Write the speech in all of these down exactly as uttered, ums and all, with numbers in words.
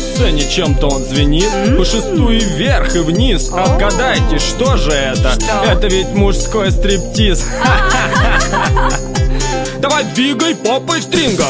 сцене чем-то он звенит. По шестую вверх и вниз. Отгадайте, что же это? Что? Это ведь мужской стриптиз. Давай двигай попой в стрингах.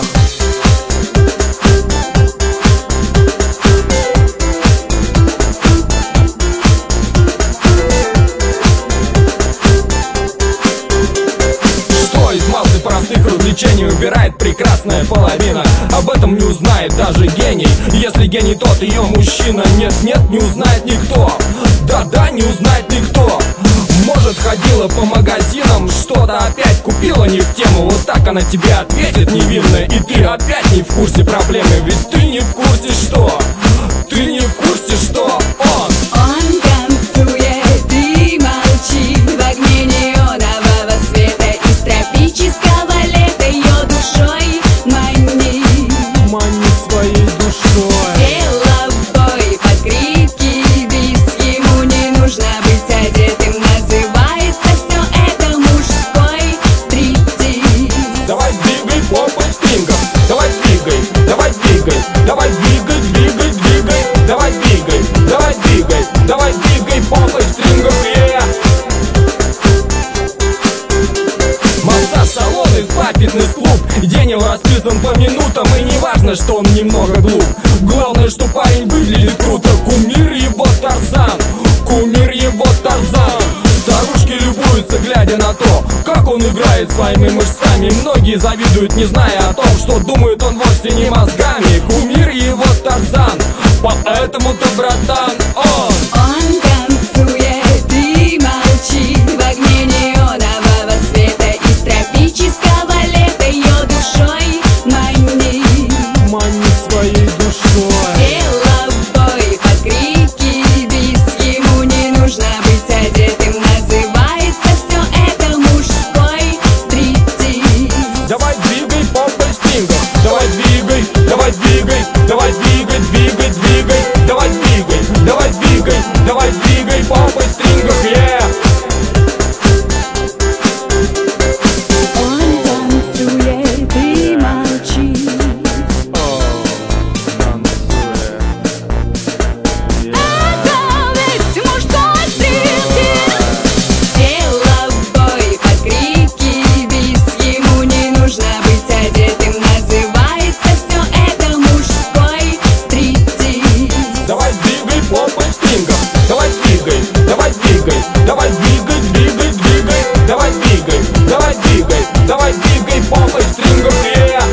Из массы простых развлечений выбирает прекрасная половина. Об этом не узнает даже гений. Если гений, тот ее мужчина. Нет, нет, не узнает никто. Да-да, не узнает никто. Может, ходила по магазинам, что-то опять купила не в тему. Вот так она тебе ответит невинно, и ты опять не в курсе проблемы. Ведь ты не в курсе, что Ты не в курсе, что он Он танцует и молчит в огне неонового света. Из тропического лета ее душой манит. манит своей душой. Тело в бой под крики и визг. Ему не нужно быть одетым. Называется все это мужской стриптиз. Давай двигай попой в стрингах. Давай двигай, давай двигай, давай двигай, двигай, двигай. Давай двигай, давай двигай, давай двигай попой в стрингах. Yeah. Массаж-салон и спа-фитнес-клуб. День его расписан по минутам, и не важно, что он немного глуп. Главное, что парень выглядит круто. Кумир его Тарзан, кумир его Тарзан. Старушки любуются, глядя на то, как он играет своими мышцами. Многие завидуют, не зная о том, что думает он вовсе не мозгами. Кумир его Тарзан, поэтому-то, братан, он Он танцует и молчит в огне неонового света. Из тропического лета ее душой манит. манит своей душой. Тело в бой под крики и визг. Ему не нужно быть одетым. Называется все это мужской стриптиз. Давай двигай попой в стрингах. Давай двигай, давай двигай, давай двигай, двигай, двигай. Давай двигай, давай двигай, давай двигай попой в стрингах. Yeah. Он танцует и молчит. Это ведь мужской стриптиз. Тело в бой под крики и визг. Ему не нужно быть одетым. Называется все это мужской стриптиз. Давай двигай попой в стрингах. Давай двигай, давай двигай, давай двигай, двигай, двигай. Давай двигай, давай двигай, давай двигай попой в стрингах. Yeah.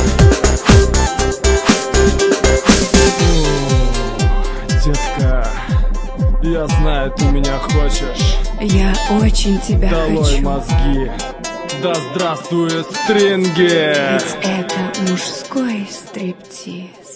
Детка, я знаю, ты меня хочешь. Я очень тебя Долой хочу. мозги. Да здравствуют стринги. Ведь это мужской стриптиз.